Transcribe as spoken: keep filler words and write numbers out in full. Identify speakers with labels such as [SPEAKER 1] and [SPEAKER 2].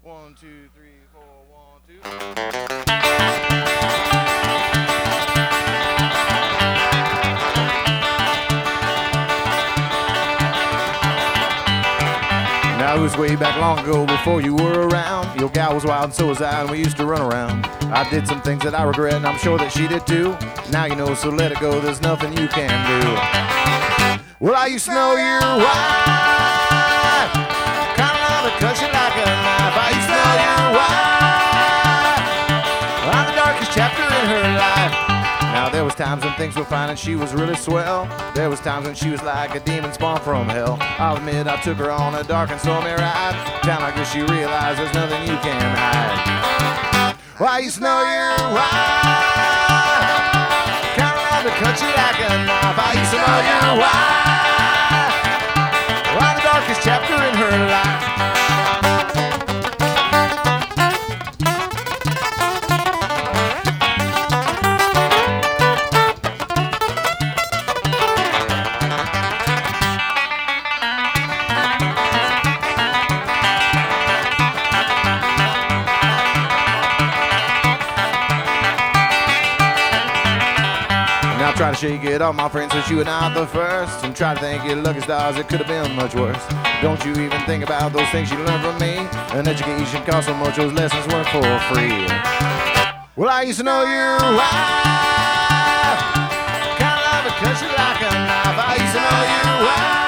[SPEAKER 1] One, two, three, four, one, two. Now it was way back long ago before you were around. Your gal was wild and so was I, and we used to run around. I did some things that I regret and I'm sure that she did too. Now you know, so let it go, there's nothing you can do. Well, I used to know your wife, kinda love her cut you like a knife. I used to know your wife, I'm the darkest chapter in her life. Now there was times when things were fine and she was really swell. There was times when she was like a demon spawned from hell. I'll admit I took her on a dark and stormy ride. Time like this she realized there's nothing you can hide. Well, I used to know your wife, kinda love to cut you like a knife. I used to know your wife, I'm the darkest chapter in her life. Now try to shake it off, my friend, since you were not the first. And try to thank your lucky stars, it could have been much worse. Don't you even think about those things you learned from me. An education cost so much, those lessons weren't for free. Well, I used to know your wife, kinda love to cut you like a knife. I used to know your wife,